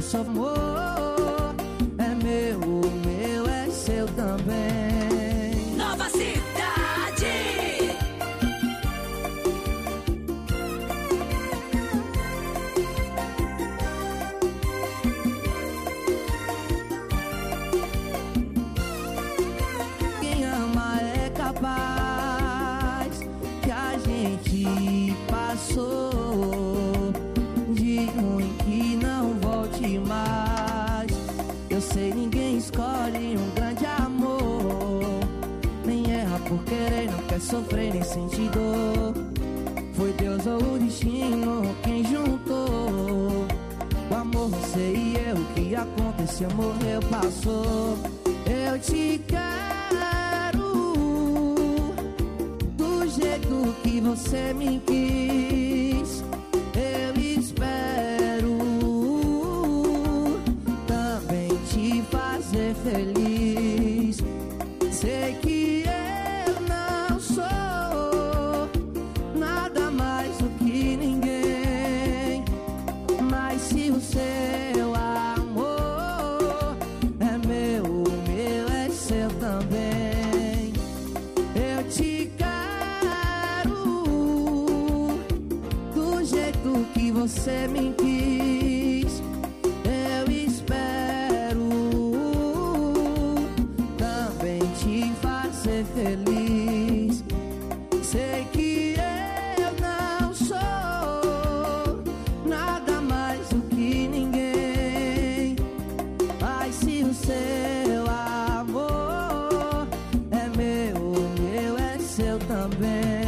sou amor. É meu, o meu é seu também. Nova Cidade. Quem ama é capaz, que a gente passou de ruim que não volte mais. Eu sei, ninguém escolhe um grande amor, nem erra por querer, não quer sofrer nem sentir dor. Foi Deus ou o destino quem juntou o amor, você e eu. O que aconteceu, morreu, passou. Eu te quero do jeito que você me quis. Eu espero também te fazer feliz. Sei que eu não sou nada mais do que ninguém, mas se o seu amor é meu, o meu é seu também. Eu te quero do jeito que você me quis. Eu espero também te fazer feliz. Sei que eu não sou nada mais do que ninguém, mas se o seu amor é meu, o meu é seu também.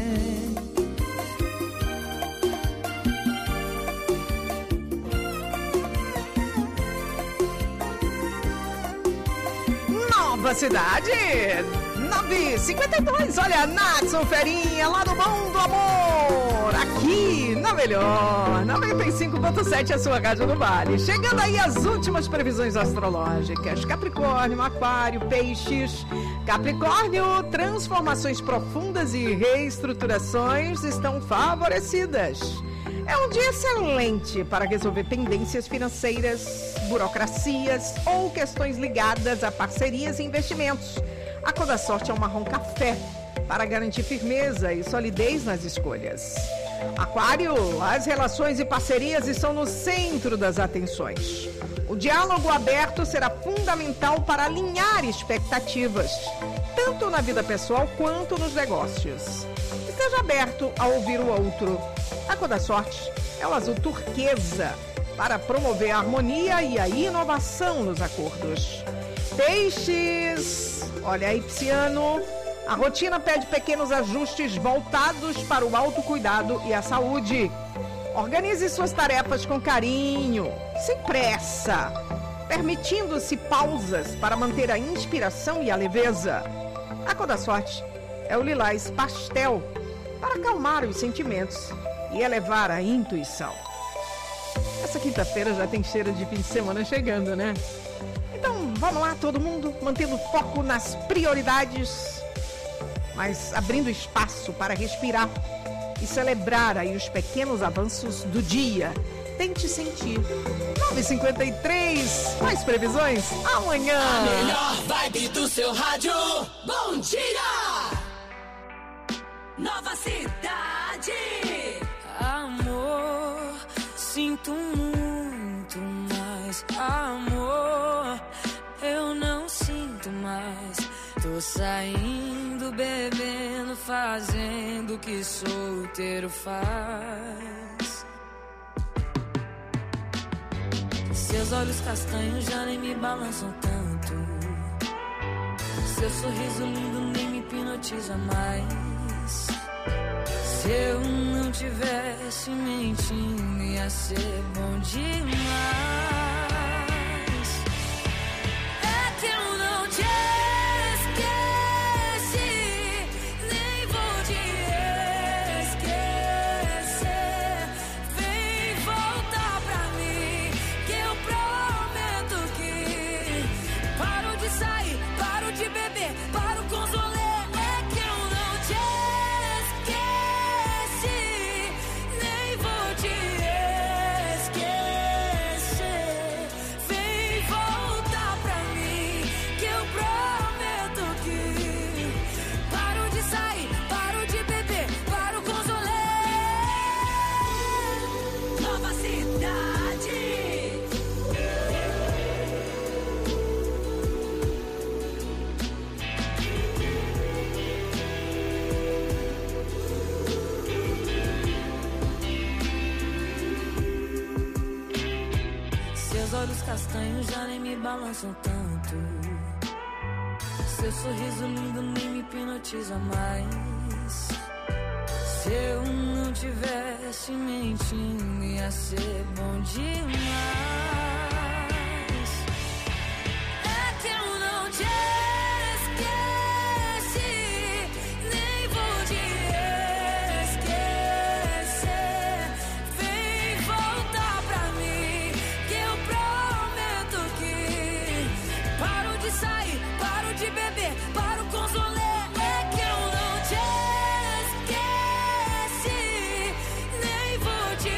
Nova Cidade 952. Olha, Natson Ferinha, lá do Bom do Amor, aqui na melhor 95.7, a sua rádio do Vale. Chegando aí as últimas previsões astrológicas. Capricórnio, Aquário, Peixes. Capricórnio, transformações profundas e reestruturações estão favorecidas. É um dia excelente para resolver pendências financeiras, burocracias ou questões ligadas a parcerias e investimentos. A cor da sorte é o marrom café, para garantir firmeza e solidez nas escolhas. Aquário, as relações e parcerias estão no centro das atenções. O diálogo aberto será fundamental para alinhar expectativas, tanto na vida pessoal quanto nos negócios. Esteja aberto a ouvir o outro. A cor da sorte é o azul turquesa, para promover a harmonia e a inovação nos acordos. Peixes, olha aí, Pisciano, a rotina pede pequenos ajustes voltados para o autocuidado e a saúde. Organize suas tarefas com carinho, sem pressa, permitindo-se pausas para manter a inspiração e a leveza. A cor da sorte é o lilás pastel, para acalmar os sentimentos e elevar a intuição. Essa quinta-feira já tem cheiro de fim de semana chegando, né? Então, vamos lá, todo mundo, mantendo foco nas prioridades, mas abrindo espaço para respirar e celebrar aí os pequenos avanços do dia. Tente sentir. 9h53, mais previsões amanhã. A melhor vibe do seu rádio. Bom dia! Nova Cidade. Amor, sinto muito mais. Amor, eu não sinto mais. Tô saindo, bebendo, fazendo o que solteiro faz. Seus olhos castanhos já nem me balançam tanto. Seu sorriso lindo nem me hipnotiza mais. Se eu não tivesse mentindo, ia ser bom demais. É que eu não te esqueci, nem vou te esquecer. Vem voltar pra mim, que eu prometo que paro de sair, paro de beber, paro com os rolês. É que eu não te esqueci, nem vou te esquecer. Seus olhos castanhos já nem me balançam tanto. Seu sorriso lindo nem me hipnotiza mais. Se eu não tivesse mentindo, ia ser bom demais. É que eu não te esqueci, nem vou te esquecer. Vem voltar pra mim, que eu prometo que paro de sair, paro de beber, paro com os rolês. É que eu não te esqueci, nem vou te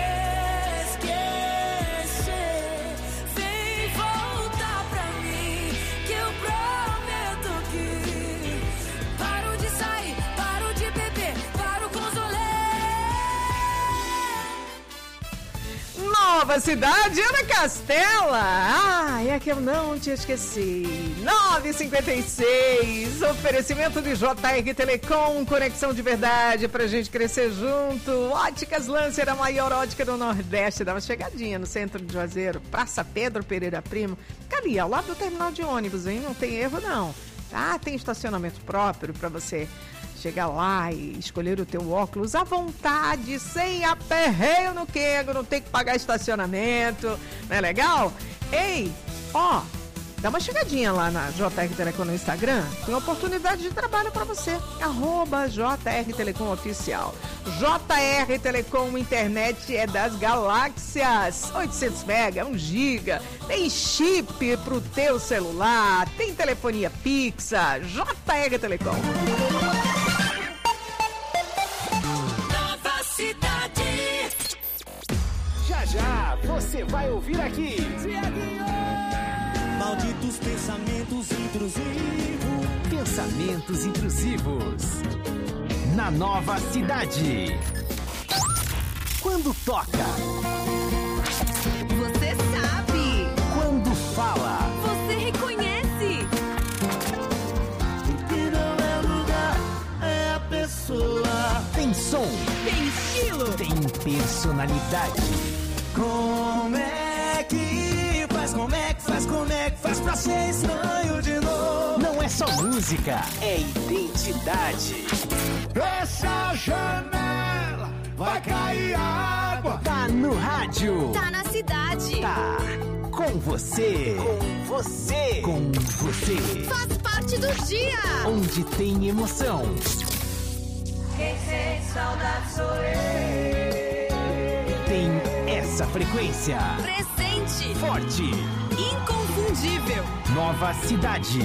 esquecer. Vem voltar pra mim, que eu prometo que paro de sair, paro de beber, paro com os rolês. Nova Cidade, Ana Castela. É que eu não te esqueci. 9h56. Oferecimento de JR Telecom, conexão de verdade pra gente crescer junto. Óticas Lancer, a maior ótica do Nordeste. Dá uma chegadinha no centro de Juazeiro, Praça Pedro Pereira Primo. Fica ali, ao lado do terminal de ônibus, hein? Não tem erro, não. Tá? Tem estacionamento próprio pra você chegar lá e escolher o teu óculos à vontade, sem aperreio no quengo, não tem que pagar estacionamento, não é legal? Ei, ó, dá uma chegadinha lá na JR Telecom no Instagram, tem oportunidade de trabalho para você, @JR Telecom Oficial. JR Telecom, internet é das galáxias, 800 mega, 1 giga, tem chip pro teu celular, tem telefonia fixa, JR Telecom. Cidade. Já já você vai ouvir aqui. Malditos pensamentos intrusivos. Pensamentos intrusivos. Na Nova Cidade. Quando toca. Você sabe. Quando fala. Você reconhece. O que não é lugar é a pessoa. Tem som. Tem estilo. Tem personalidade. Como é que faz? Como é que faz? Como é que faz pra ser estranho de novo? Não é só música, é identidade. Fecha a janela, vai cair água. Tá no rádio. Tá na cidade. Tá com você. Com você. Com você. Faz parte do dia. Onde tem emoção. Quem sente saudade sou eu. Tem essa frequência. Presente. Forte. Inconfundível. Nova Cidade.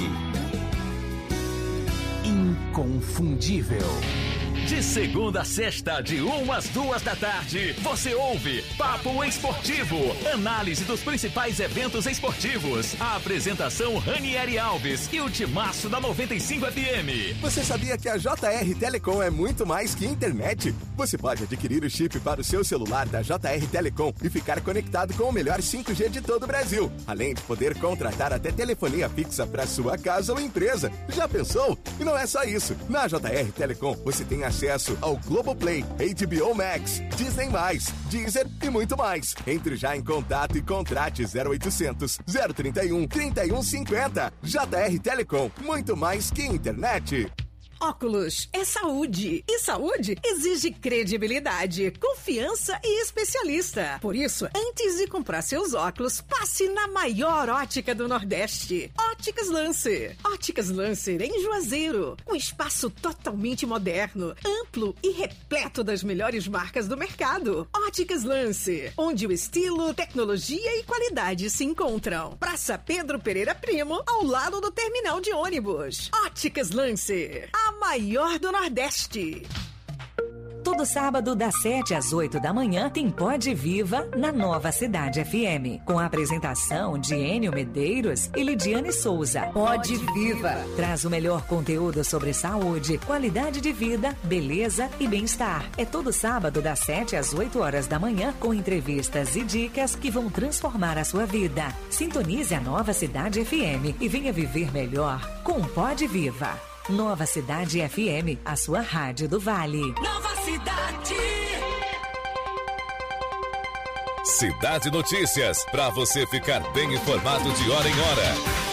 Inconfundível. De segunda a sexta, de 1 às 2 da tarde, você ouve Papo Esportivo, análise dos principais eventos esportivos. A apresentação Ranieri Alves e o timaço da 95 FM. Você sabia que a JR Telecom é muito mais que internet? Você pode adquirir o chip para o seu celular da JR Telecom e ficar conectado com o melhor 5G de todo o Brasil. Além de poder contratar até telefonia fixa para sua casa ou empresa. Já pensou? E não é só isso. Na JR Telecom, você tem acesso ao Globoplay, HBO Max, Disney+, Deezer e muito mais. Entre já em contato e contrate 0800 031 3150. JR Telecom, muito mais que internet. Óculos é saúde. E saúde exige credibilidade, confiança e especialista. Por isso, antes de comprar seus óculos, passe na maior ótica do Nordeste. Óticas Lancer. Óticas Lancer em Juazeiro. Um espaço totalmente moderno, amplo e repleto das melhores marcas do mercado. Óticas Lancer, onde o estilo, tecnologia e qualidade se encontram. Praça Pedro Pereira Primo, ao lado do terminal de ônibus. Óticas Lancer, a maior do Nordeste. Todo sábado, das 7 às 8 da manhã, tem Pode Viva na Nova Cidade FM. Com a apresentação de Enio Medeiros e Lidiane Souza. Pode Viva traz o melhor conteúdo sobre saúde, qualidade de vida, beleza e bem-estar. É todo sábado, das 7 às 8 horas da manhã, com entrevistas e dicas que vão transformar a sua vida. Sintonize a Nova Cidade FM e venha viver melhor com Pode Viva. Nova Cidade FM, a sua rádio do Vale. Nova Cidade. Cidade Notícias, para você ficar bem informado de hora em hora.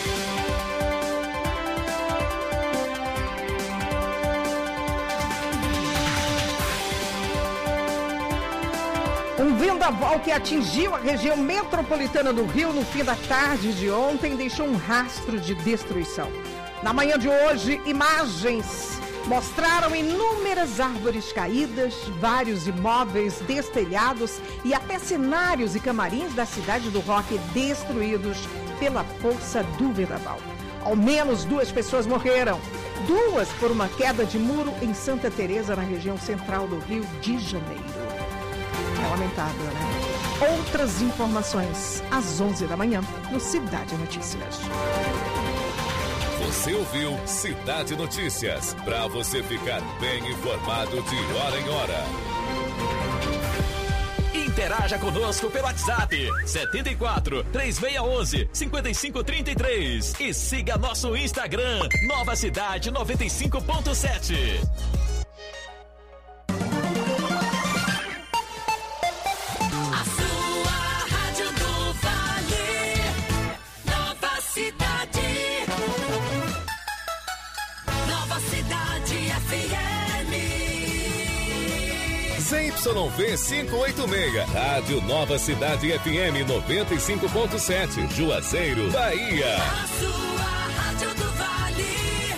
Um vendaval que atingiu a região metropolitana do Rio no fim da tarde de ontem deixou um rastro de destruição. Na manhã de hoje, imagens mostraram inúmeras árvores caídas, vários imóveis destelhados e até cenários e camarins da cidade do Rock destruídos pela força do vendaval. Ao menos 2 pessoas morreram, 2 por uma queda de muro em Santa Teresa, na região central do Rio de Janeiro. É lamentável, né? Outras informações às 11 da manhã no Cidade Notícias. Você ouviu Cidade Notícias, para você ficar bem informado de hora em hora. Interaja conosco pelo WhatsApp 74 3611 5533 e siga nosso Instagram Nova Cidade 95.7. ZYV 586, Rádio Nova Cidade FM 95.7, Juazeiro, Bahia. A sua Rádio do Vale.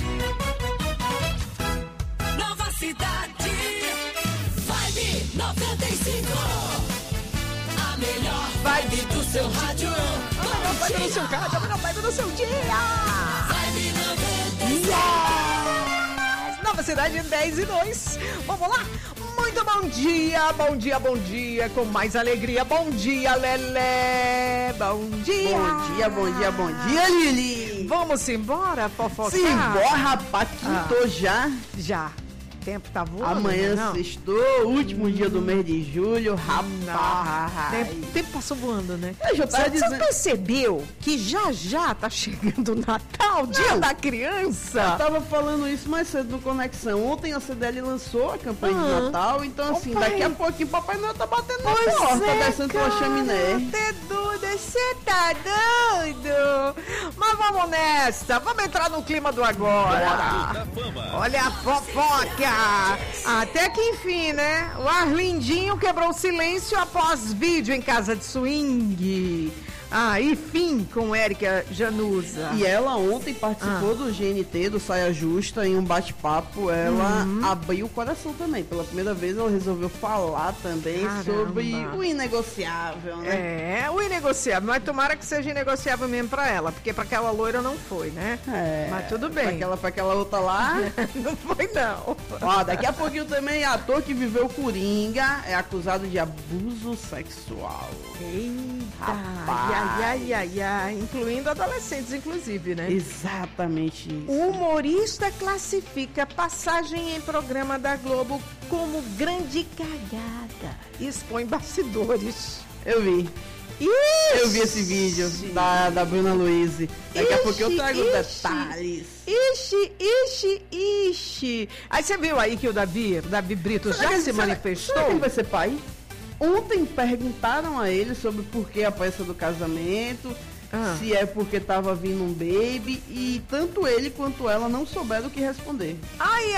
Nova Cidade. Vibe 95. A melhor vibe do seu rádio. A melhor vibe do seu rádio, a melhor vibe do seu dia. Vibe 95. Yes! Nova Cidade 10:02. Vamos lá? Muito bom dia, bom dia, bom dia, com mais alegria. Bom dia, Lelé. Bom dia. Bom dia, bom dia, bom dia, Lili. Vamos embora, fofocar? Simbora, rapaz, quintou já. Já. O tempo tá voando. Amanhã não? Sextou, último dia do mês de julho, rapaz. O tempo passou voando, né? Eu já tava dizendo... Você percebeu que já tá chegando o Natal, Dia da Criança? Eu tava falando isso mais cedo no Conexão. Ontem a CDL lançou a campanha de Natal, então assim, daqui a pouquinho Papai Noel tá batendo na porta, descendo pela chaminé. Você tá doido? Mas vamos nessa, vamos entrar no clima do agora. Olha a fofoca. Até que enfim, né? O Arlindinho quebrou o silêncio após vídeo em casa de swing. E fim com Érica Januza. E ela ontem participou do GNT, do Saia Justa, em um bate-papo. Ela abriu o coração também. Pela primeira vez ela resolveu falar também sobre o inegociável, né? O inegociável. Mas tomara que seja inegociável mesmo pra ela, porque pra aquela loira não foi, né? Mas tudo bem. Pra aquela outra lá... não foi, não. Ó, daqui a pouquinho também, ator que viveu Coringa é acusado de abuso sexual. Eita, rapaz. Incluindo adolescentes, inclusive, né? Exatamente isso. O humorista classifica passagem em programa da Globo como grande cagada. Expõe bastidores. Eu vi. Eu vi esse vídeo da Bruna Luiz. Daqui a pouco eu trago detalhes. Ixi. Aí você viu aí que o Davi Brito já se manifestou? Será que ele vai ser pai? Ontem perguntaram a ele sobre por que a pressa do casamento, se é porque estava vindo um baby, e tanto ele quanto ela não souberam o que responder. Ai.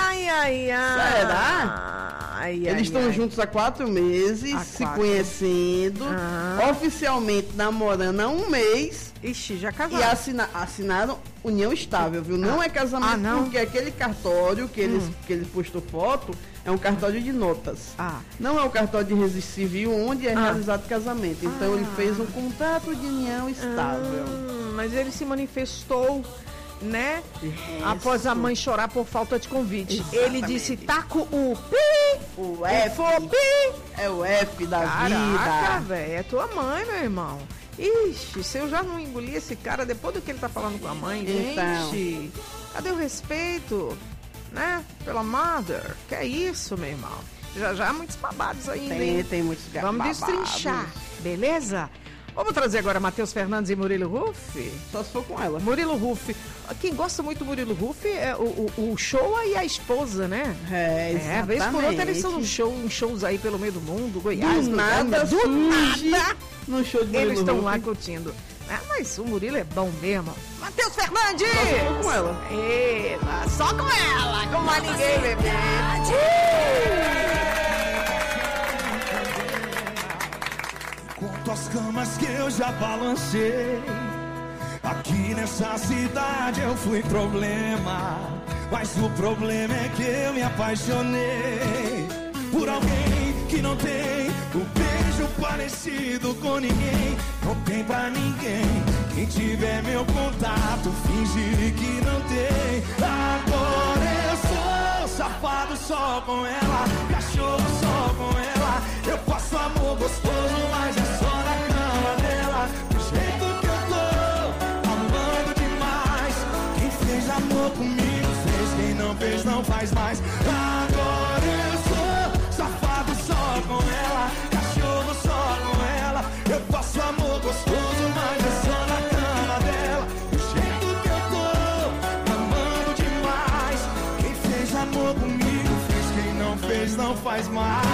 Será? Eles estão juntos há 4 meses, se conhecendo, oficialmente namorando há 1 mês. Ixi, já casaram. E assinaram união estável, viu? Não é casamento, porque aquele cartório que ele postou foto é um cartório de notas. Não é um cartório de registro civil onde é realizado o casamento. Então ele fez um contrato de união estável. Mas ele se manifestou, né? Após a mãe chorar por falta de convite. Exatamente. Ele disse, taco o pi, o F, é o F da vida. Caraca, velho, é tua mãe, meu irmão. Ixi, se eu já não engoli esse cara depois do que ele tá falando com a mãe, gente, cadê o respeito, né? Pela mother, que é isso, meu irmão? Já há muitos babados ainda, hein? Tem muitos babados. Vamos destrinchar, beleza? Vamos trazer agora Matheus Fernandes e Murilo Ruff? Só se for com ela. Murilo Ruff. quem gosta muito do Murilo Huff é o Showa e a esposa, né? Exatamente. Vez por outra eles estão em shows aí pelo meio do mundo, Goiás, do nada, no show de Murilo eles estão lá Huff. curtindo. Mas o Murilo é bom mesmo. Matheus Fernandes! Só com ela. Só com ela, com mais ninguém, bebê. Quantas camas que eu já balancei. Aqui nessa cidade eu fui problema. Mas o problema é que eu me apaixonei por alguém que não tem um beijo parecido com ninguém. Não tem pra ninguém. Quem tiver meu contato, finge que não tem. Agora eu sou safado só com ela, cachorro só com ela. Eu faço amor gostoso, mas é só na cama dela. Do jeito que eu tô, amando demais. Quem fez amor comigo fez, quem não fez não faz mais. Agora eu sou safado só com ela, cachorro só com ela. Eu faço amor gostoso, mas é só na cama dela. Do jeito que eu tô, amando demais. Quem fez amor comigo fez, quem não fez não faz mais.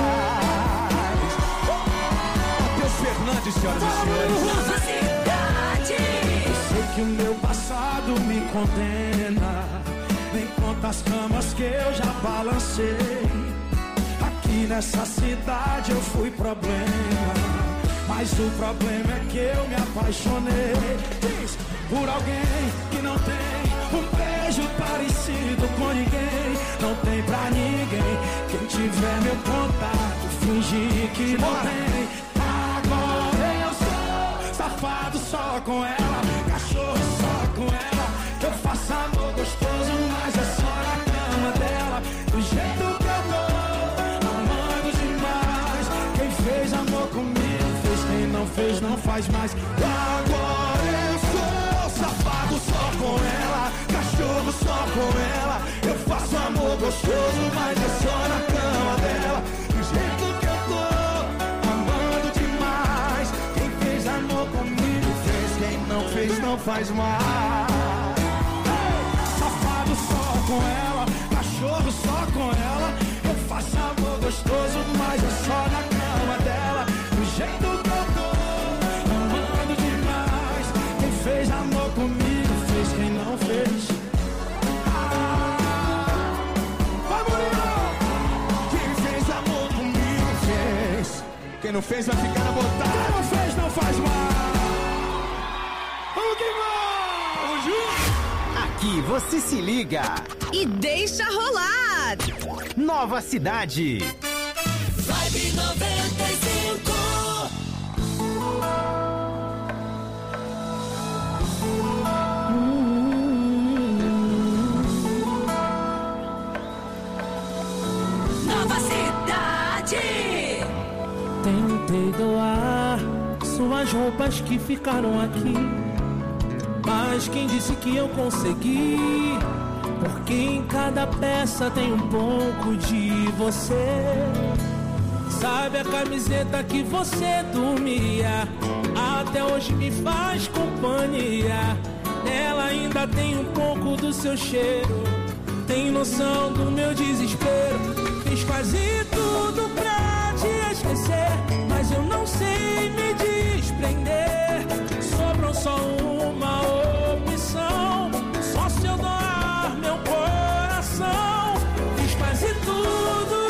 Matheus Fernandes, senhoras e senhores. Eu sei que o meu passado me condena. Nem quantas camas que eu já balancei. Aqui nessa cidade eu fui problema. Mas o problema é que eu me apaixonei por alguém que não tem um beijo parecido com ninguém. Não tem pra ninguém. Quem tiver meu contato, fingir que não tem. Agora eu sou safado só com ela, cachorro só com ela. Eu faço amor gostoso, mas é só na cama dela. Do jeito que eu tô, amando demais. Quem fez amor comigo fez, quem não fez não faz mais. Agora eu sou safado só com ela, cachorro só com ela. Eu faço amor gostoso, mas é só na cama dela. Do jeito que eu tô, amando demais. Quem fez amor comigo fez, quem não fez não faz mais. Safado só com ela, cachorro só com ela. Eu faço amor gostoso, mas é só na cama dela. Do jeito que eu tô, amando demais. Quem fez amor comigo fez, quem não fez. Vai, Murilo! Quem fez amor comigo fez. Quem não fez vai ficar na botada. Quem não fez não faz mais. Vamos que vamos! Aqui você se liga e deixa rolar. Nova Cidade. Vibe 95. Nova Cidade. Tentei doar suas roupas que ficaram aqui, mas quem disse que eu consegui? Porque em cada peça tem um pouco de você. Sabe a camiseta que você dormia? Até hoje me faz companhia. Ela ainda tem um pouco do seu cheiro. Tem noção do meu desespero. Fiz quase tudo pra te esquecer, mas eu não sei me desprender. Sobrou só uma opção, só se eu doar meu coração. Fiz quase tudo,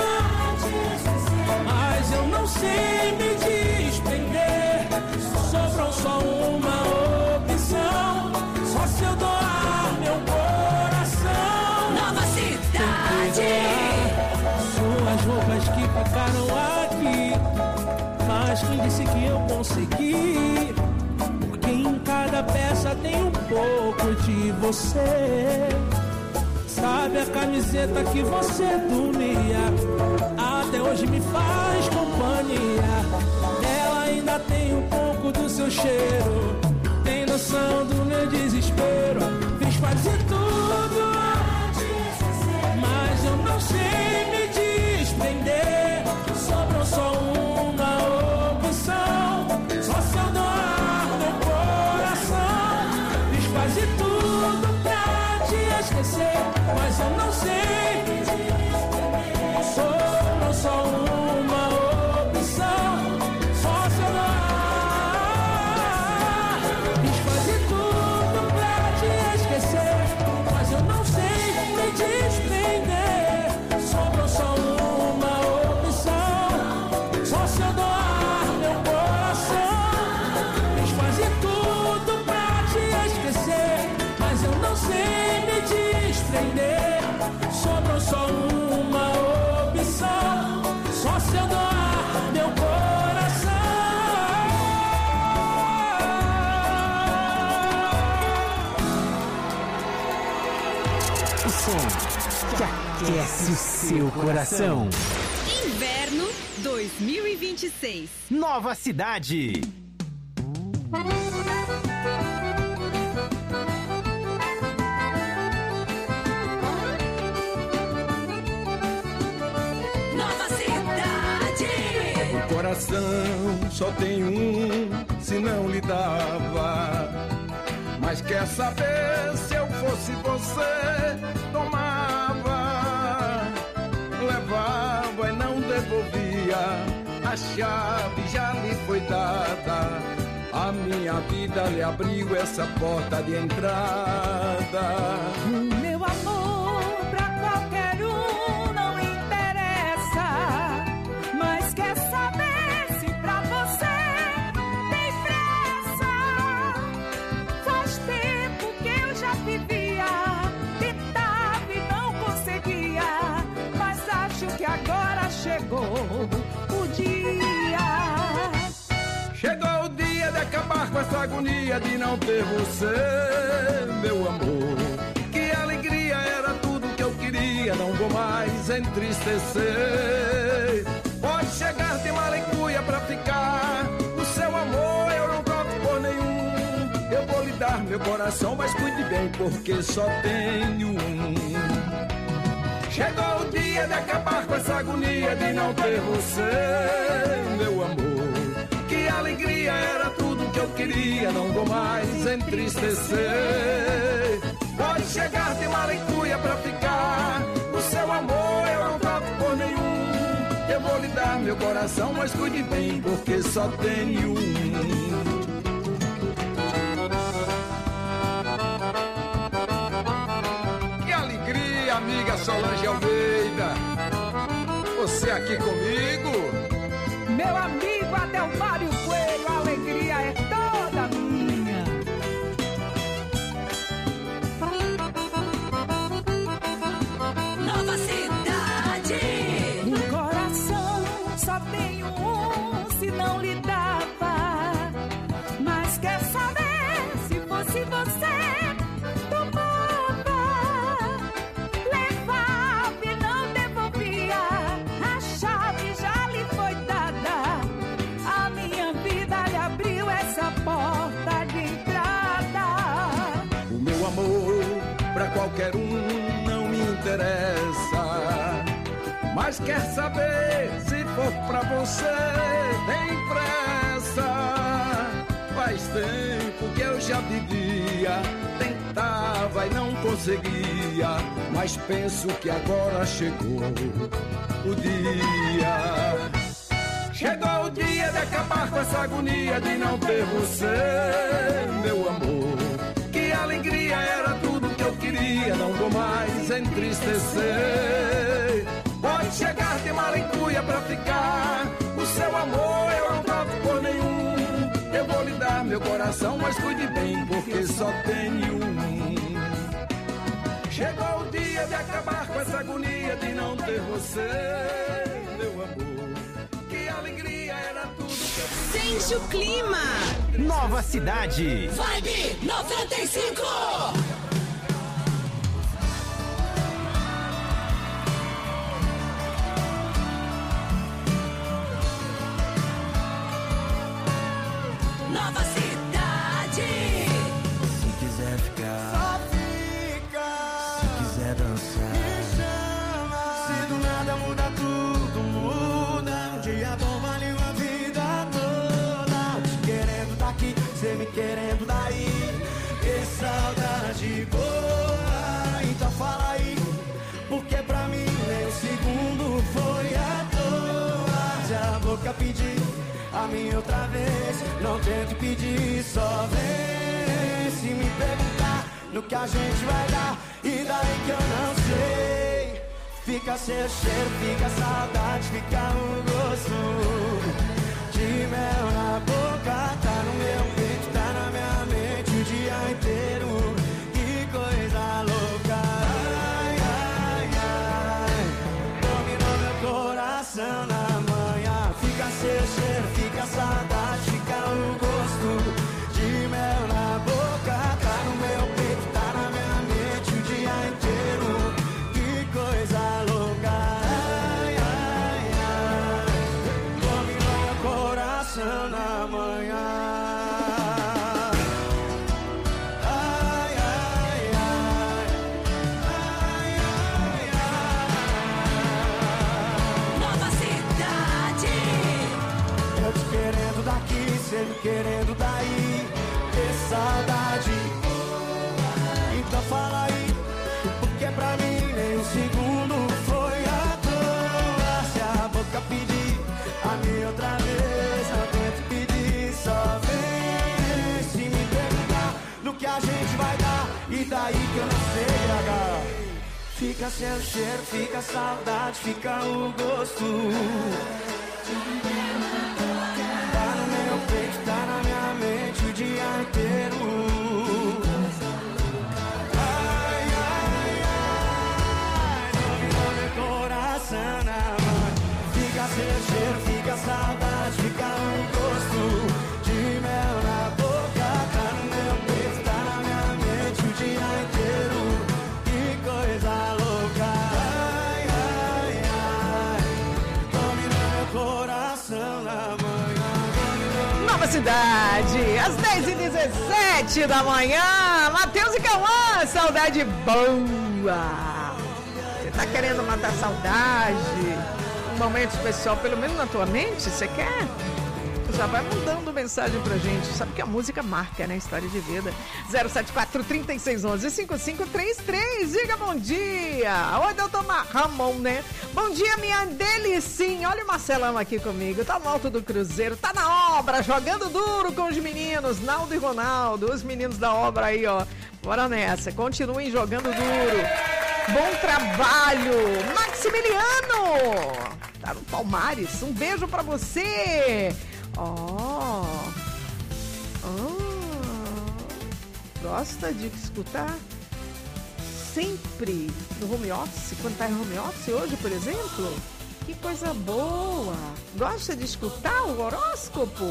mas eu não sei me desprender. Sobrou só uma opção, só se eu doar meu coração. Nova Cidade. Suas roupas que ficaram aqui, mas quem disse que eu consegui? Porque em cada peça tem um pouco de você. Sabe a camiseta que você dormia? Até hoje me faz companhia. Ela ainda tem um pouco do seu cheiro. Tem noção do meu desespero. Fiz quase tudo, mas eu não sei me desprender. Sobrou só uma opção, só se eu doar meu coração. Fiz quase tudo, som que aquece o seu coração. Inverno 2026. Nova Cidade. Nova Cidade. O coração só tem um, se não lhe dava. Mas quer saber, se eu fosse você, tomava, levava e não devolvia. A chave já lhe foi dada. A minha vida lhe abriu essa porta de entrada. Meu amor pra qualquer um não interessa, mas quer saber se pra você tem pressa. Faz tempo que eu já vivia, tentava e não conseguia, mas acho que agora chegou o dia. Chegou o dia de acabar com essa agonia de não ter você, meu amor. Que alegria, era tudo que eu queria, não vou mais entristecer. Pode chegar de malicuia pra ficar, o seu amor eu não troco por nenhum. Eu vou lhe dar meu coração, mas cuide bem, porque só tenho um. Chegou o dia de acabar com essa agonia de não ter você, meu amor. Que alegria, era tudo que eu queria, não vou mais entristecer. Pode chegar de malicuia pra ficar, o seu amor eu não troco por nenhum. Eu vou lhe dar meu coração, mas cuide bem, porque só tenho um. Que alegria, amiga Solange Almeida, você aqui comigo. Meu amigo Adelmário Coelho, a alegria é toda minha. Nova Cidade. O coração só tem um, se não lhe dava. Mas quer saber, se fosse você, tomava, levava e não devolvia. A chave já lhe foi dada. A minha vida lhe abriu essa porta de entrada. O meu amor pra qualquer um não me interessa, mas quer saber, se for pra você, tem pressa. Faz tempo que eu já vivia, tentava e não conseguia, mas penso que agora chegou o dia. Chegou o dia de acabar com essa agonia de não ter você, meu amor. Que alegria, era tudo que eu queria, não vou mais entristecer. Pode chegar de malicuia pra ficar, o seu amor eu não troco por nenhum. Eu vou lhe dar meu coração, mas cuide bem, porque só tenho um. Chegou o dia de acabar com essa agonia de não ter você, meu amor. Que alegria, era tudo que eu queria. Sente o clima. Nova Cidade. Vibe 95. Nova Cidade. Se quiser ficar, Só fica. se quiser dançar, Me chama. se do nada muda tudo, muda. Um dia bom vale uma vida toda. Querendo daqui, cê me querendo daí. Que saudade boa. Então fala aí, porque pra mim nem um segundo foi à toa. Se a boca pedir a mim outra vez, não tente pedir, só vem. Se me perguntar no que a gente vai dar, e daí que eu não sei. Fica seu cheiro, fica a saudade, fica o gosto de mel na boca. Tá no meu peito, tá na minha mente o dia inteiro. Que coisa louca. Ai, ai, ai, dominou meu coração na manhã. Fica seu cheiro, fica a saudade, fica o gosto de mel na boca. Tá no meu peito, tá na minha mente o dia inteiro. manhã. Querendo daqui, cê me querendo daí, que saudade. Então fala aí, porque pra mim nem um segundo foi à toa. Se a boca pedir a mim outra vez, não tento pedir, só vem. Se me perguntar no que a gente vai dar, e daí que eu não sei agora. Fica seu cheiro, fica a saudade, fica o gosto. Tá na minha mente o dia inteiro. Ai, ai, ai, dominou meu coração na mão. Fica seu cheiro, fica a saudade, fica um gosto de mel na boca. Tá no meu peito, tá na minha mente o dia inteiro. Que coisa louca. Ai, ai, ai, dominou meu coração na mão. Nova Cidade, às 10h17 da manhã. Matheus e Cauã, saudade boa. Você tá querendo matar saudade? Um momento especial, pelo menos na tua mente, você quer? Já vai mandando mensagem pra gente. Sabe que a música marca, né? História de vida. 074-3611-5533. Diga bom dia. Oi, doutor Ramon, né? Bom dia, minha delicinha. Olha o Marcelão aqui comigo. Tá no alto do Cruzeiro. Tá na obra, jogando duro com os meninos. Naldo e Ronaldo. Os meninos da obra aí, ó. Bora nessa. Continuem jogando duro. Bom trabalho. Maximiliano. Tá no Palmares. Um beijo pra você. Gosta de escutar sempre no home office, quando tá em home office hoje, por exemplo? Que coisa boa! Gosta de escutar o horóscopo?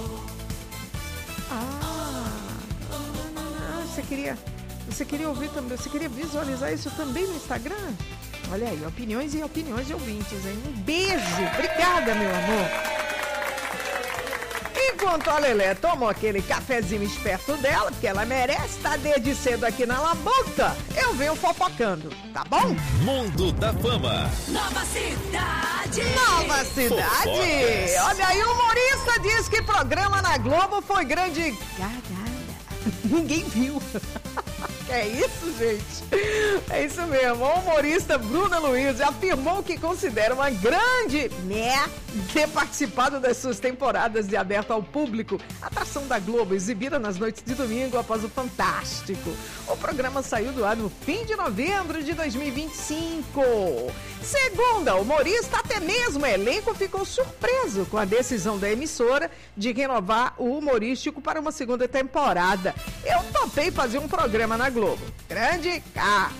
Você queria ouvir também, você queria visualizar isso também no Instagram? Olha aí, opiniões e opiniões de ouvintes, hein? Um beijo! Obrigada, meu amor! Enquanto a Lelé tomou aquele cafezinho esperto dela, porque ela merece estar desde cedo aqui na labuta, eu venho fofocando, tá bom? Mundo da Fama. Nova Cidade. Nova Cidade. Fofocas. Olha aí, o humorista diz que programa na Globo foi grande cagada. Ninguém viu. É isso, gente? É isso mesmo. O humorista Bruna Luiz afirmou que considera uma grande ter participado das suas temporadas de aberto ao público, atração da Globo, exibida nas noites de domingo após o Fantástico. O programa saiu do ar no fim de novembro de 2025. Segundo a humorista, até mesmo o elenco ficou surpreso com a decisão da emissora de renovar o humorístico para uma segunda temporada. Eu topei fazer um programa na Globo. Grande K.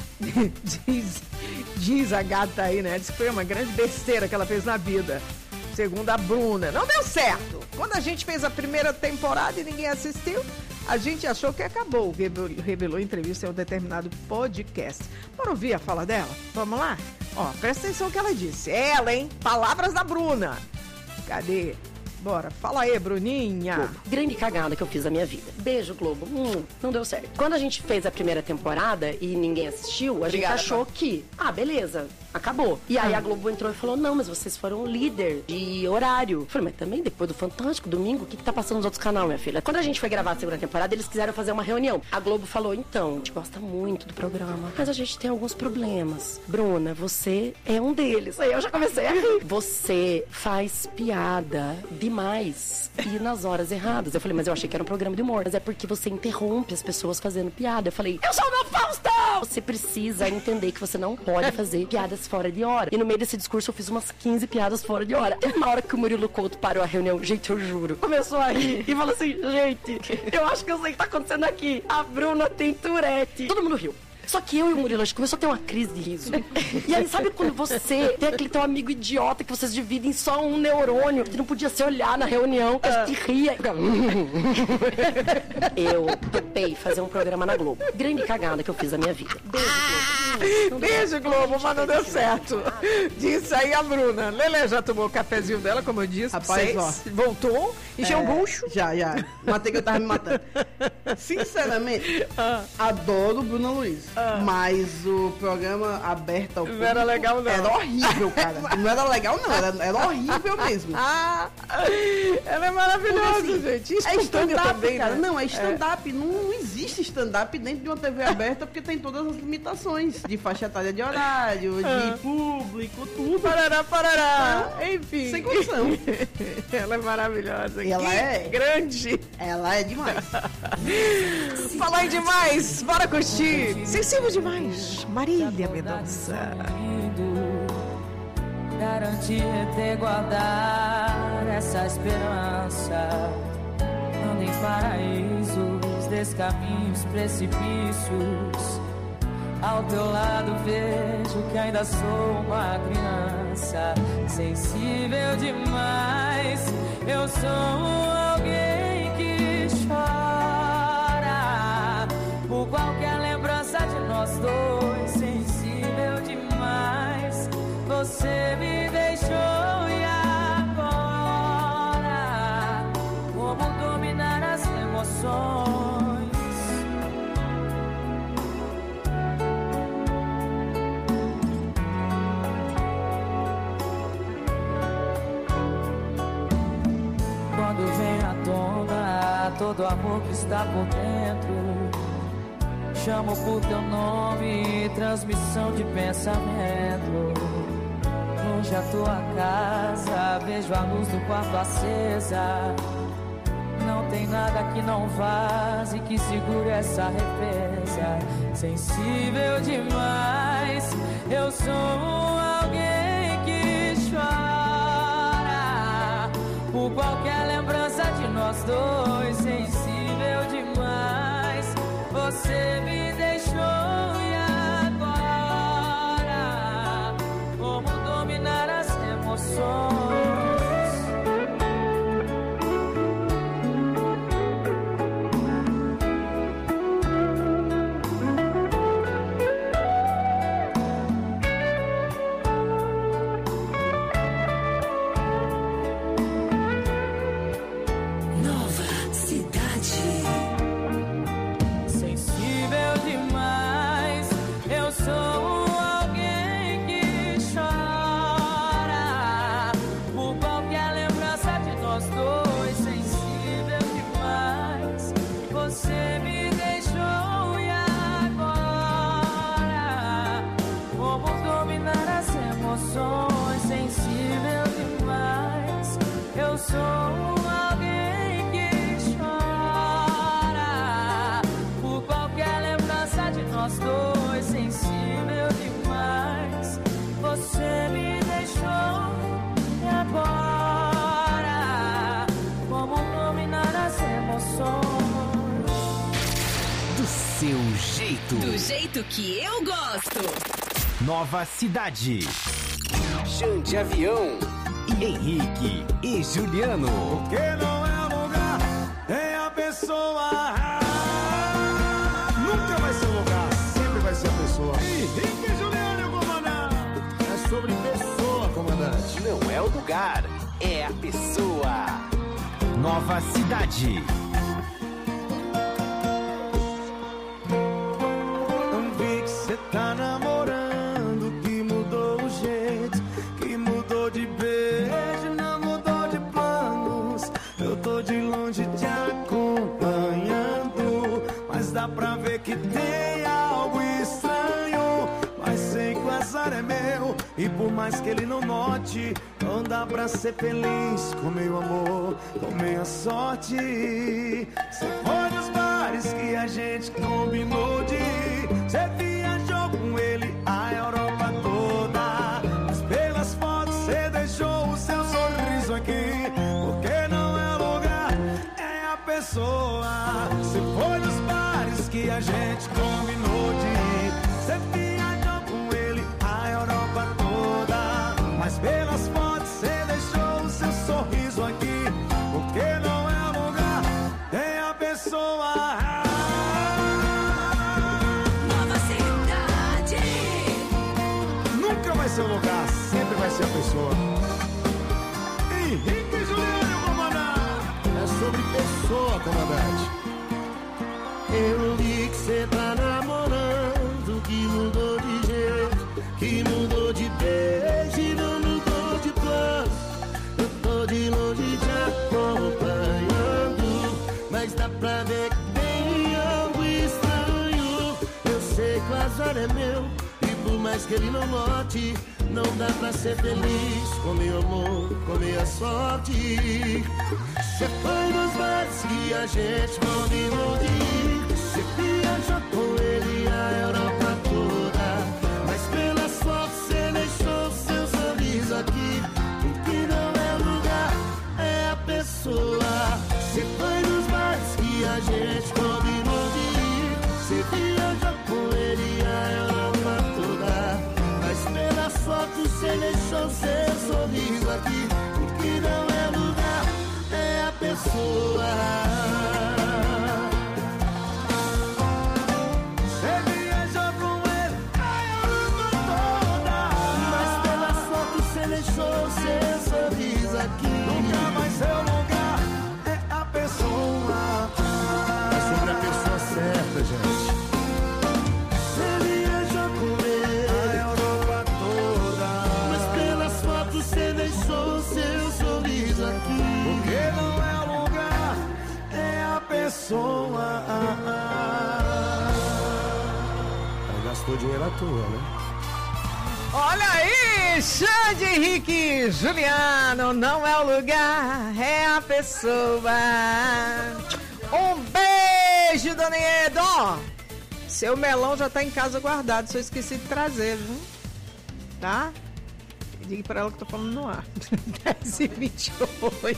Diz a gata aí, né? Diz que foi uma grande besteira que ela fez na vida. Segundo a Bruna. Não deu certo. Quando a gente fez a primeira temporada e ninguém assistiu, a gente achou que acabou. Revelou em entrevista em um determinado podcast. Bora ouvir a fala dela? Vamos lá? Ó, presta atenção no que ela disse. Ela, hein? Palavras da Bruna. Cadê? Bora, fala aí, Bruninha. Globo. Grande cagada que eu fiz na minha vida. Beijo, Globo. Não deu certo. Quando a gente fez a primeira temporada e ninguém assistiu, a gente achou que, beleza, acabou. E aí a Globo entrou e falou, não, mas vocês foram líder de horário. Eu falei, mas também depois do Fantástico, domingo, o que tá passando nos outros canais, minha filha? Quando a gente foi gravar a segunda temporada, eles quiseram fazer uma reunião. A Globo falou, então, a gente gosta muito do programa, mas a gente tem alguns problemas. Bruna, você é um deles. Aí eu já comecei a rir. Você faz piada demais e nas horas erradas. Eu falei, mas eu achei que era um programa de humor. Mas é porque você interrompe as pessoas fazendo piada. Eu falei, eu sou o Faustão! Você precisa entender que você não pode fazer piadas fora de hora. E no meio desse discurso eu fiz umas 15 piadas fora de hora. Teve uma hora que o Murilo Couto parou a reunião, gente, eu juro, começou a rir e falou assim, gente, eu acho que eu sei o que tá acontecendo aqui. A Bruna tem Tourette. Todo mundo riu. Só que eu e o Murilo, a gente começou a ter uma crise de riso. E aí, sabe quando você tem aquele teu amigo idiota que vocês dividem só um neurônio, que não podia se olhar na reunião, que a gente ria. Eu topei fazer um programa na Globo. Grande cagada que eu fiz na minha vida. Beijo, Globo, mas não deu certo. Disse aí a Bruna. Lelê já tomou o cafezinho dela, como eu disse. Rapaz, ó. Voltou, encheu o bucho. Já. Matei que eu tava me matando. Sinceramente, adoro Bruna Luiz. Mas o programa aberto ao público não era legal, não. Era horrível, cara. Não era legal, não. Era horrível mesmo. Ela é maravilhosa, assim, gente. É stand-up, também, cara. né? Não, é stand-up. Não existe stand-up dentro de uma TV aberta porque tem todas as limitações de faixa etária de horário, de público, tudo. Parará. Enfim. Sem condição. Ela é maravilhosa. Ela é grande. Ela é demais. Falar em demais, bora curtir. Sensível demais. Marília Mendonça. Garantir te guardar essa esperança. Ando em paraísos, descaminhos, precipícios. Ao teu lado vejo que ainda sou uma criança. Sensível demais, eu sou alguém que chora por qualquer lembrança de nós dois. Sensível demais, você me deixou e agora como dominar as emoções? Quando vem à tona todo amor que está por dentro, chamo por teu nome, transmissão de pensamento. Longe a tua casa, vejo a luz do quarto acesa. Não tem nada que não vaze, que segure essa represa. Sensível demais, eu sou alguém que chora por qualquer lembrança de nós dois. Sensível demais, você me deixou e agora como dominar as emoções? Sensível demais, eu sou alguém que chora por qualquer lembrança de nós dois. Sensível demais, você me deixou e agora como dominar as emoções? Do seu jeito. Do jeito que eu gosto. Nova Cidade. Xande Avião, Henrique e Juliano. Porque não é lugar, é a pessoa. Nunca vai ser o lugar, sempre vai ser a pessoa. Henrique e Juliano, comandante. É sobre pessoa, comandante. Não é o lugar, é a pessoa. Nova Cidade. Não vi que cê tá namorando, que mudou o jeito, que mudou de beijo, não mudou de planos. Eu tô de longe te acompanhando, mas dá pra ver que tem algo estranho. Mas sei que o azar é meu, e por mais que ele não note, não dá pra ser feliz com meu amor, com minha sorte. Cê foi nos bares que a gente combinou de ir, cê viajou com ele a Europa toda, mas pelas fotos cê deixou o seu sorriso aqui. Porque não é lugar, é a pessoa. Cê foi nos bares que a gente combinou de ir, Você viajou com ele a Europa toda, mas pelas fotos você deixou o seu sorriso aqui. Porque não é lugar, tem a pessoa. Nova cidade. Nunca vai ser o lugar, sempre vai ser a pessoa. Henrique e Juliano, comandante. É sobre pessoa, comandante. Eu vi que cê tá namorando, que mudou de jeito, que mudou de beijo e não mudou de plano. Eu tô de longe te acompanhando, mas dá pra ver que tem algo estranho. Eu sei que o azar é meu, e por mais que ele não note, não dá pra ser feliz com meu amor, com minha sorte. Cê foi nos bares que a gente combinou de ir. Cê viajou com ele a Europa toda, mas pelas fotos cê deixou seu sorriso aqui. O que não é lugar, é a pessoa. Cê foi nos bares que a gente combinou de ir. Cê viajou com ele a Europa toda, mas pelas fotos cê deixou seu sorriso aqui. O que não é lugar, é a pessoa. Você viajou com ele a Europa toda, mas pelas fotos cê deixou seu sorriso aqui. Nunca vai ser o lugar, é a pessoa. É sobre a pessoa certa, gente. Cê viajou com ele a Europa toda, mas pelas fotos cê deixou seu sorriso aqui. porque não é o lugar, é a pessoa. Aí gastou dinheiro à toa, né? Olha aí, Xande, Henrique, Juliano, não é o lugar, é a pessoa. Um beijo, Dona Edo. Seu melão já tá em casa guardado, só esqueci de trazer, viu? Tá? Diga pra ela que eu tô falando no ar. 10h28.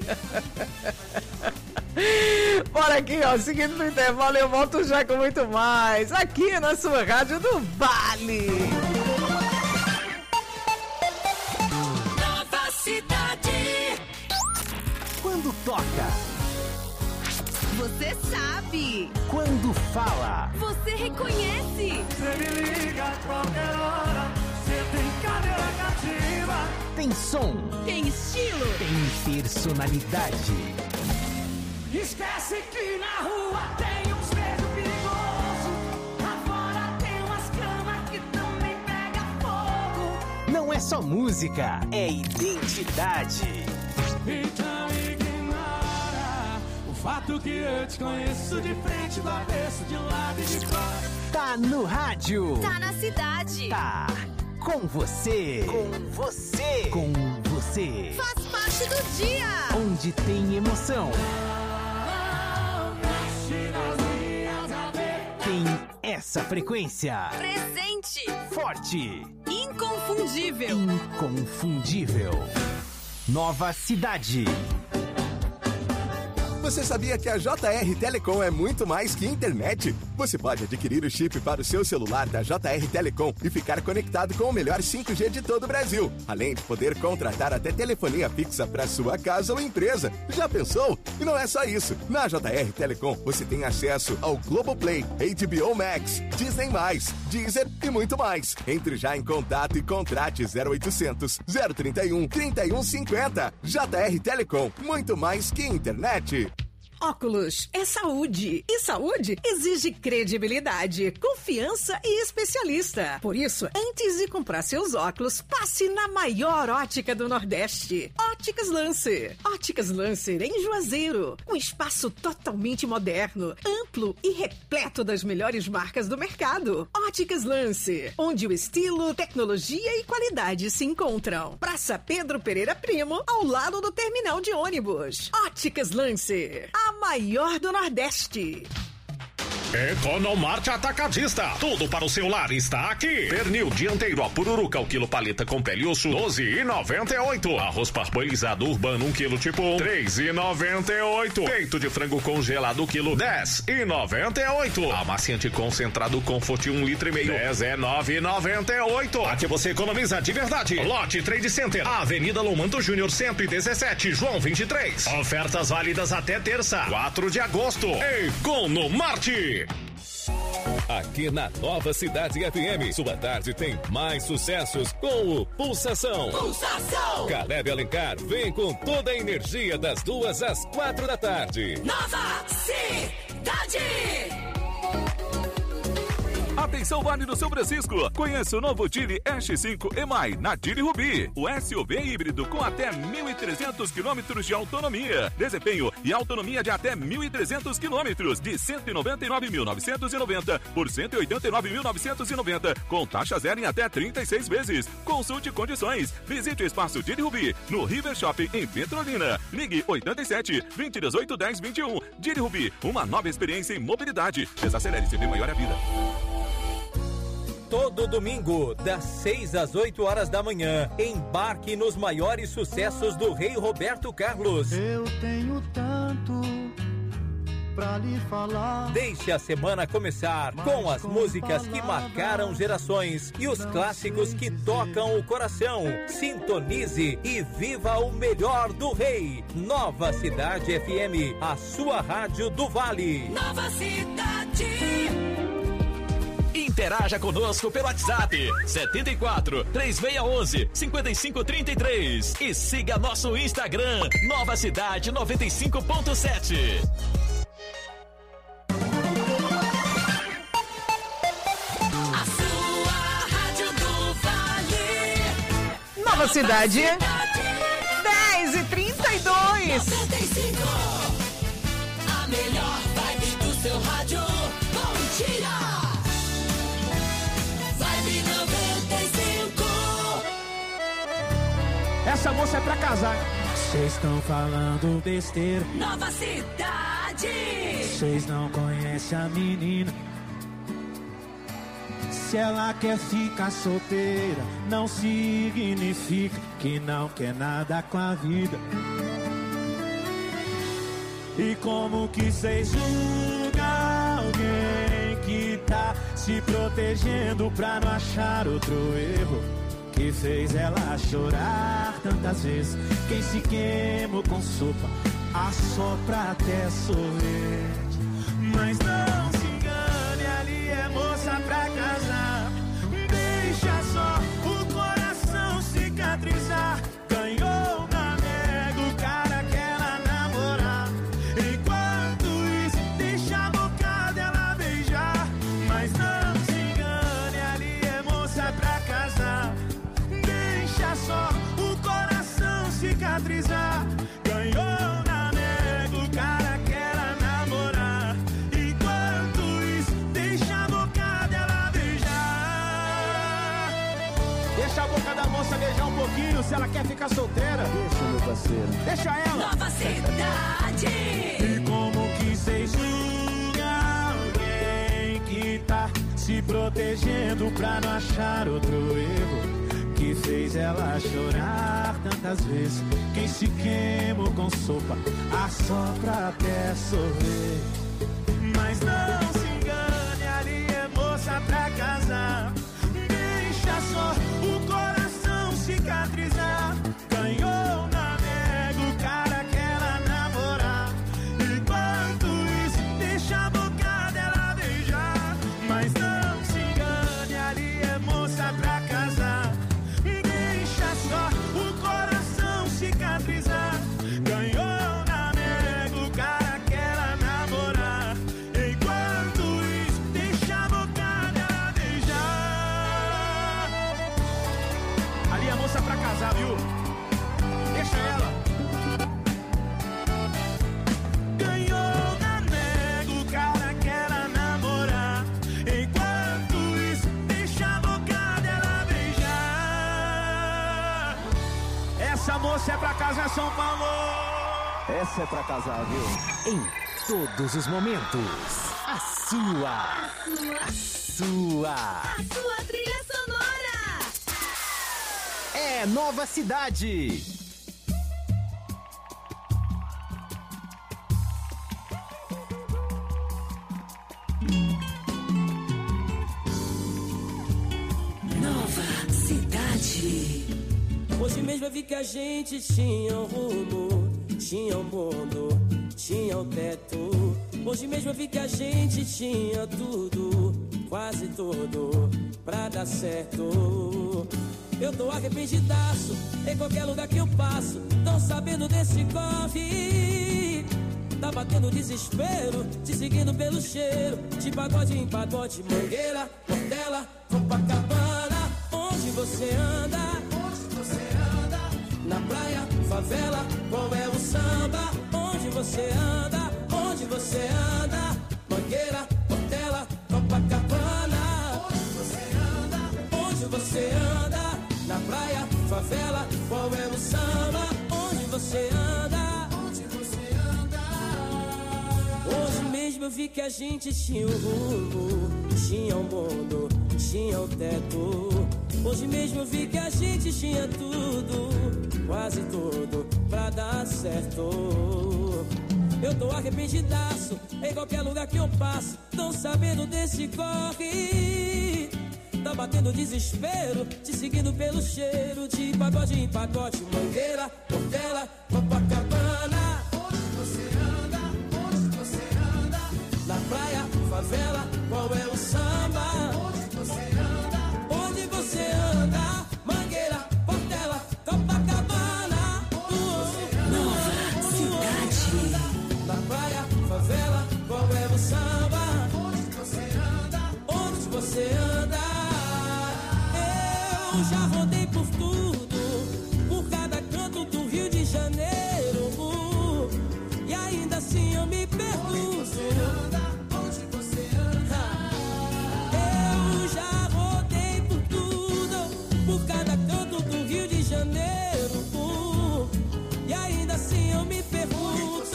Bora aqui, ó, seguindo no intervalo, eu volto já com muito mais, aqui na sua Rádio do Vale. Nova cidade. Quando toca, Você sabe. quando fala, Você reconhece. Você me liga a qualquer hora, você tem cadeira cativa. tem som, Tem estilo. tem personalidade. Esquece que na rua tem uns beijos perigosos, lá fora tem umas camas que também pega fogo. Não é só música, é identidade. Então ignora o fato que eu te conheço de frente, do avesso, de lado e de fora. Tá no rádio. Tá na cidade. Tá com você. Com você. Com você. Faz parte do dia. Onde tem emoção. Tem essa frequência. Presente. Forte. Inconfundível. Inconfundível. Nova cidade. Você sabia que a JR Telecom é muito mais que internet? Você pode adquirir o chip para o seu celular da JR Telecom e ficar conectado com o melhor 5G de todo o Brasil. Além de poder contratar até telefonia fixa para sua casa ou empresa. Já pensou? E não é só isso. Na JR Telecom você tem acesso ao Globoplay, HBO Max, Disney+, Deezer e muito mais. Entre já em contato e contrate 0800 031 3150. JR Telecom, muito mais que internet. Óculos é saúde. E saúde exige credibilidade, confiança e especialista. Por isso, antes de comprar seus óculos, passe na maior ótica do Nordeste. Óticas Lancer. Óticas Lancer em Juazeiro. Um espaço totalmente moderno, amplo e repleto das melhores marcas do mercado. Óticas Lancer, onde o estilo, tecnologia e qualidade se encontram. Praça Pedro Pereira Primo, ao lado do terminal de ônibus. Óticas Lancer, a maior do Nordeste. Economarte Atacadista. Tudo para o seu lar está aqui. Pernil dianteiro a pururuca, o quilo paleta com pele e osso, 12,98. Arroz parboilizado urbano, 1 quilo tipo 1, 3,98. Peito de frango congelado, quilo, 10,98. Amaciante concentrado Comfort, 1,5 litros, 19,98. Aqui você economiza de verdade. Lote Trade Center, Avenida Lomanto Júnior, 117, João 23. Ofertas válidas até terça, 4 de agosto. Economarte. Aqui na Nova Cidade FM, sua tarde tem mais sucessos com o Pulsação. Pulsação! Caleb Alencar vem com toda a energia das 2 às 4 da tarde. Nova Cidade! Atenção, Vale do São Francisco. Conheça o novo Tire S5 EMAI na Tire Rubi. O SUV híbrido com até 1.300 quilômetros de autonomia. Desempenho e autonomia de até 1.300 quilômetros. De 199.990 por 189.990. Com taxa zero em até 36 vezes. Consulte condições. Visite o espaço Tire Rubi no River Shopping em Petrolina. Ligue 87 2018 1021. Tire Rubi, uma nova experiência em mobilidade. Desacelere, se vê maior a vida. Todo domingo, das 6 às 8 horas da manhã, embarque nos maiores sucessos do Rei Roberto Carlos. Eu tenho tanto pra lhe falar. Deixe a semana começar com as músicas que marcaram gerações e os clássicos que tocam o coração. Sintonize e viva o melhor do Rei. Nova Cidade FM, a sua rádio do Vale. Nova Cidade! Interaja conosco pelo WhatsApp 74 3611 5533 e siga nosso Instagram Nova Cidade 95.7. A sua rádio do Vale. Nova Cidade 10h32. 95. A melhor vibe do seu rádio. Bom dia. Essa moça é pra casar. Vocês estão falando besteira. Nova Cidade. Vocês não conhecem a menina. Se ela quer ficar solteira, não significa que não quer nada com a vida. E como que vocês julgam alguém que tá se protegendo pra não achar outro erro que fez ela chorar tantas vezes? Quem se queimou com sopa assopra até sorvete. Mas não se engane, ali é moça pra casar. Deixa só o coração cicatrizar. Ganhou na mega o cara que ela namorar. Enquanto isso, deixa a boca dela beijar. Mas não se engane, ali é moça pra casar. Deixa só o coração cicatrizar. Ganhou na mega o cara que ela namorar. Enquanto isso, deixa a boca dela beijar. Deixa a boca da moça beijar um pouquinho, se ela quer ficar solteira. Deixa, meu parceiro. Deixa ela. Nova Cidade. E como que vocês julgam alguém que tá se protegendo pra não achar outro erro que fez ela chorar tantas vezes? Quem se queimou com sopa assopra até sorvete. Mas não se engane, ali é moça pra casar. Deixa só o coração cicatrizar. Ganhou na mega o cara que ela namorar. Enquanto isso, deixa a boca dela beijar. Mas não se engane, ali é moça pra casar. Deixa só o coração cicatrizar. Ganhou na mega o cara que ela namorar. Enquanto isso, deixa a boca dela beijar. Ali é moça pra casar, viu? Deixa ela. Ganhou na mega o cara que ela namorar. Enquanto isso, deixa a boca dela beijar. Essa moça é pra casar, São Paulo. Essa é pra casar, viu? Em todos os momentos. A sua trilha sonora. É Nova Cidade. Nova Cidade. Hoje mesmo eu vi que a gente tinha um rumo, tinha um mundo, tinha um teto. Hoje mesmo eu vi que a gente tinha tudo, quase tudo, pra dar certo. Eu tô arrependidaço, em qualquer lugar que eu passo, tão sabendo desse corre. Tá batendo desespero, te seguindo pelo cheiro, de pagode em pagode, Mangueira, Portela, Copacabana. Onde você anda? Na praia, favela, qual é o samba? Onde você anda? Onde você anda? Mangueira, Portela, Copacabana. Onde você anda? Onde você anda? Na praia, favela, qual é o samba? Onde você anda? Onde você anda? Hoje mesmo eu vi que a gente tinha um rumo, tinha um mundo, tinha um teto. Hoje mesmo eu vi que a gente tinha tudo, quase tudo, pra dar certo. Eu tô arrependidaço, em qualquer lugar que eu passo, tão sabendo desse corre. Tá batendo desespero, te seguindo pelo cheiro, de pagode em pagode, Mangueira, Portela, Copacabana. Onde você anda? Onde você anda? Na praia, favela, qual é o samba? Onde você anda? Onde você anda? Mangueira, Portela, Copacabana. Nova Cidade. Na praia, favela, qual é o samba? Onde você anda? Onde você anda? Eu já rodei por tudo, por cada canto do Rio de Janeiro, e ainda assim eu me pergunto. Onde você anda? Onde você anda? Eu já rodei por tudo, por cada canto do Rio de Janeiro, e ainda assim eu me pergunto.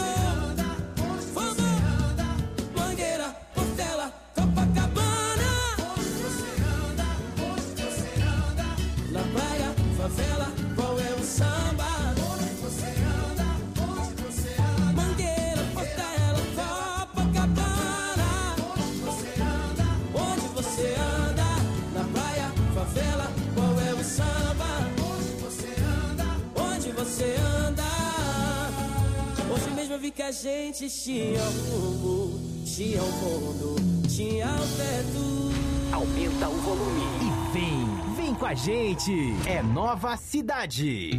Mangueira, Portela, Copacabana. Onde você anda? Onde você anda? Na praia, favela, qual é o samba? Onde você anda? Onde você anda? Mangueira, Portela, Copacabana. Onde você anda? Onde você anda? Na praia, favela, qual é o samba? Onde você anda? Onde você anda? Hoje mesmo eu vi que a gente tinha rumo, tinha o mundo, tinha o teto. Aumenta o volume e vem com a gente. É Nova Cidade.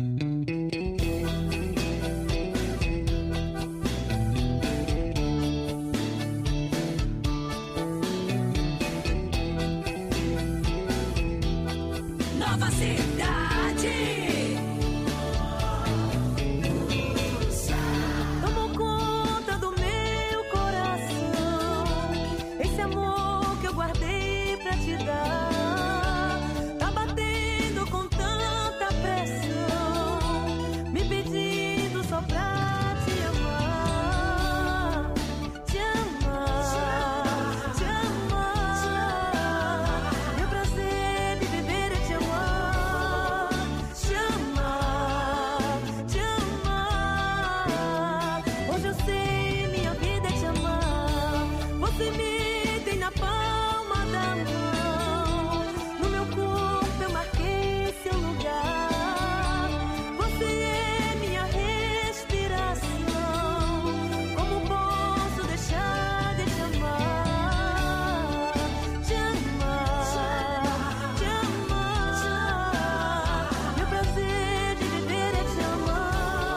Nova Cidade. Tomou conta do meu coração, esse amor que eu guardei pra te dar, tá batendo com tanta pressão, me pedindo só pra te amar, te amar, te amar. Meu prazer de viver é te amar, te amar, te amar. Hoje eu sei, minha vida é te amar. Você me tem na palma da mão, no meu corpo eu marquei seu lugar. Você é minha respiração, como posso deixar de te amar? Te amar, te amar. Meu prazer de viver é te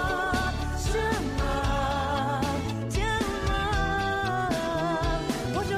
amar, te amar, te amar. Hoje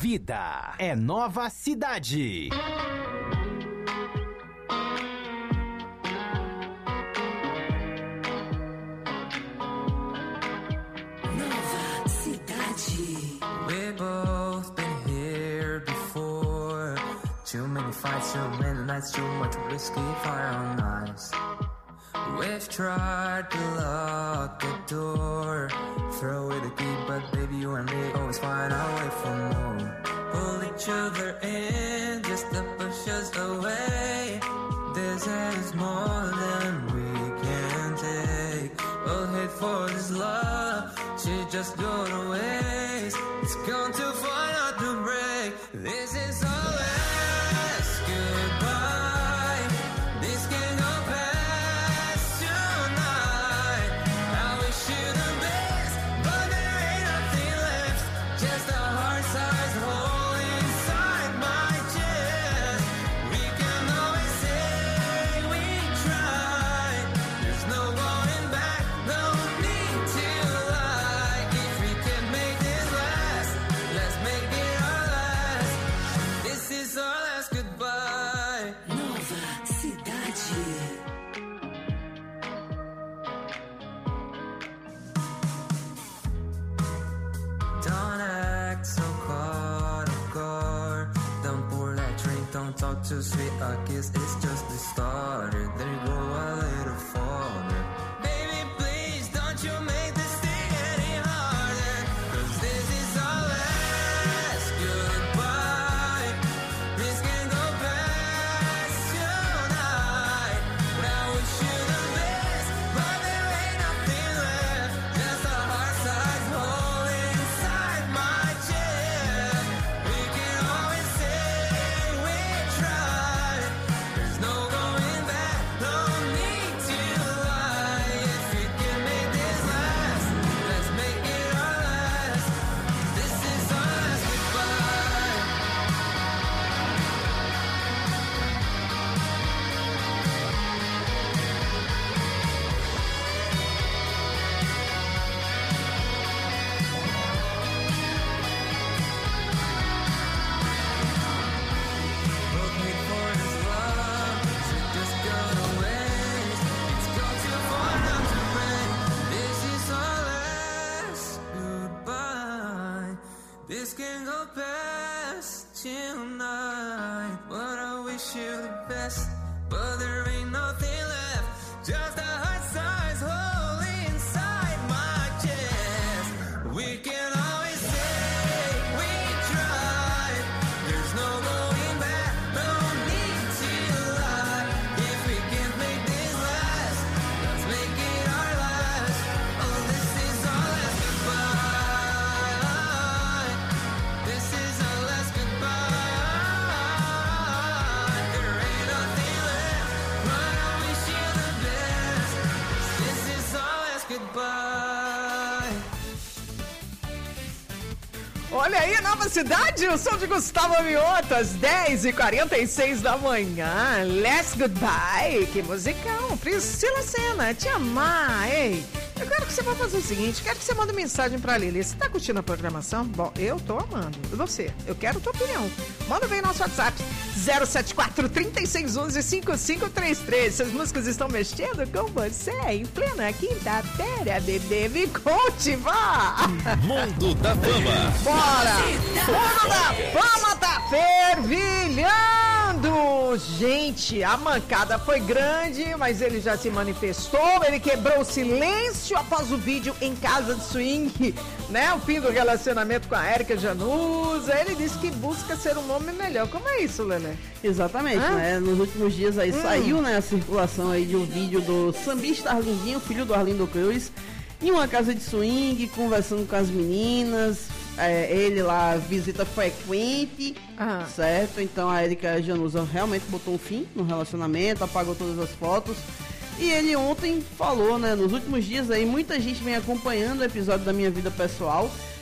vida. É Nova Cidade. Nova Cidade. We've both been here before. Too many fights, too many nights, too much whiskey for our lives. We've tried to lock the door, throw away the key, but baby, you and me always find our way for more. Pull each other in just to push us away. This is more than we can take. We'll hate for this love, she just go to waste. It's gone too far not to break. This is our last goodbye. This can go past tonight. I wish you the best, but there ain't nothing left. Just a heart-sized hole inside my chest. We can always say we tried. There's no going back, no need to lie. If we can make this last, let's make it our last. This is our last goodbye. Nova Cidade. Don't act so caught off guard. Don't pour that drink, don't talk too sweet. A kiss is just the starter. Then you go a little farther. Baby, please don't you make this thing any harder. 'Cause this is our last goodbye. This can go past tonight. But I wish you the best, but there ain't nothing left. Just a heart-sized hole inside my chest. We can always say we tried. There's no going back, no need to lie. If we can make this last, let's make it our last. This is our last goodbye. Both made for this love, should just go to waste. It's gone too far not to break. This is our last goodbye. This can go past tonight. But I wish you the best, but there ain't nothing left. Just a heart-sized hole inside my chest. We can always say we tried. There's no going back, no need to lie. If we can't make this last, let's make it our last. Oh, this is our last goodbye. This is our last goodbye. There ain't nothing left, but I wish you the best. This is our last goodbye. Olha aí, Nova Cidade, o som de Gustavo Miotas, 10h46 da manhã. Last Goodbye, que musicão. Priscila Senna, te amar, ei. Eu quero que você vá fazer o seguinte, quero que você mande mensagem pra Lili. Você tá curtindo a programação? Bom, eu tô amando. E você? Eu quero a tua opinião. Manda bem nosso WhatsApp, 074-3611-5533. Essas músicas estão mexendo com você em plena quinta-feira, bebê. Me conte, vá! Mundo da Fama. Bora! Mundo da Fama tá fervilhando! Gente, a mancada foi grande, mas ele já se manifestou, ele quebrou o silêncio após o vídeo em casa de swing, né? O fim do relacionamento com a Érica Januza. Ele disse que busca ser um homem melhor. Como é isso, Lelé? Exatamente, né? Nos últimos dias aí saiu, né, a circulação aí de um vídeo do sambista Arlindinho, filho do Arlindo Cruz, em uma casa de swing, conversando com as meninas. Ele lá visita frequente, certo? Então a Érica Januza realmente botou um fim no relacionamento, apagou todas as fotos. E ele ontem falou, né? Nos últimos dias aí, muita gente vem acompanhando o episódio da minha vida pessoal.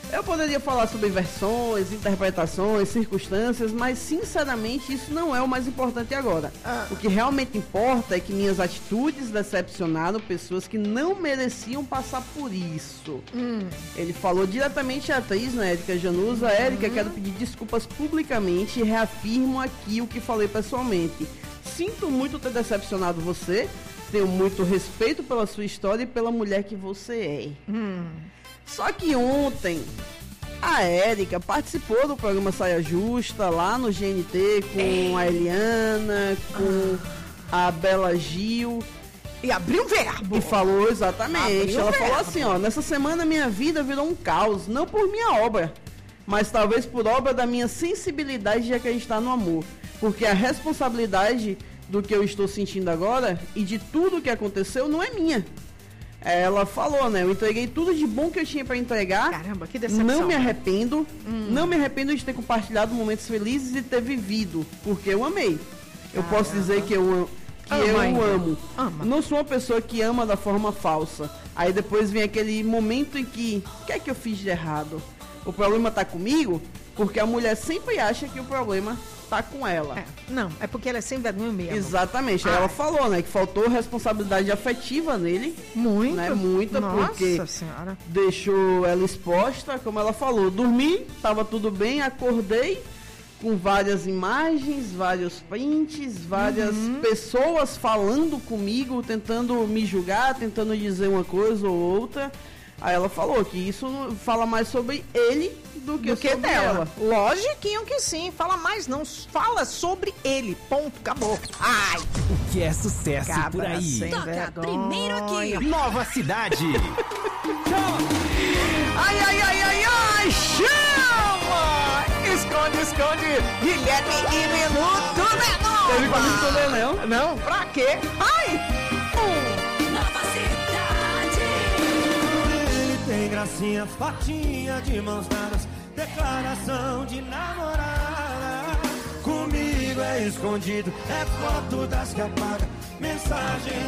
Eu poderia falar sobre versões, interpretações, circunstâncias, mas sinceramente isso não é o mais importante agora. O que realmente importa é que minhas atitudes decepcionaram pessoas que não mereciam passar por isso. Ele falou diretamente à atriz, né, Érica Januza. Érica, quero pedir desculpas publicamente e reafirmo aqui o que falei pessoalmente. Sinto muito ter decepcionado você, tenho muito respeito pela sua história e pela mulher que você é. Só que ontem a Érica participou do programa Saia Justa lá no GNT com a Eliana, com a Bela Gil. E abriu o verbo. E falou exatamente. Ela falou assim, ó, nessa semana minha vida virou um caos, não por minha obra, mas talvez por obra da minha sensibilidade de acreditar no amor. Porque a responsabilidade do que eu estou sentindo agora e de tudo que aconteceu não é minha. Ela falou, né? Eu entreguei tudo de bom que eu tinha pra entregar. Caramba, que decepção. Não me arrependo. Não me arrependo de ter compartilhado momentos felizes e ter vivido, porque eu amei. Eu posso dizer que eu amo. Não sou uma pessoa que ama da forma falsa. Aí depois vem aquele momento em que, o que é que eu fiz de errado? O problema tá comigo? Porque a mulher sempre acha que o problema tá com ela. Não, é porque ela é sem vergonha mesmo. Exatamente. Ela falou, né, que faltou responsabilidade afetiva nele. Muito. Né, muita, Nossa porque senhora. deixou ela exposta, como ela falou. Dormi, tava tudo bem, acordei com várias imagens, vários prints, várias pessoas falando comigo, tentando me julgar, tentando dizer uma coisa ou outra. Aí ela falou que isso fala mais sobre ele do que sobre dela. ela. Logiquinho que sim. Fala mais não. Fala sobre ele. Ponto. Acabou. Ai. O que é sucesso Cabra por aí? sem Toca vergonha. primeiro aqui. Nova Cidade. Ai, ai, ai, ai, ai. Chama! Esconde, esconde. Guilherme e Minuto Menor. Teve pra me esconder, não? Não, pra quê? Ai. Nova Cidade. Ele tem gracinha, fotinha de mãos dadas, declaração de namorada. Comigo é escondido, é foto das que apaga, mensagem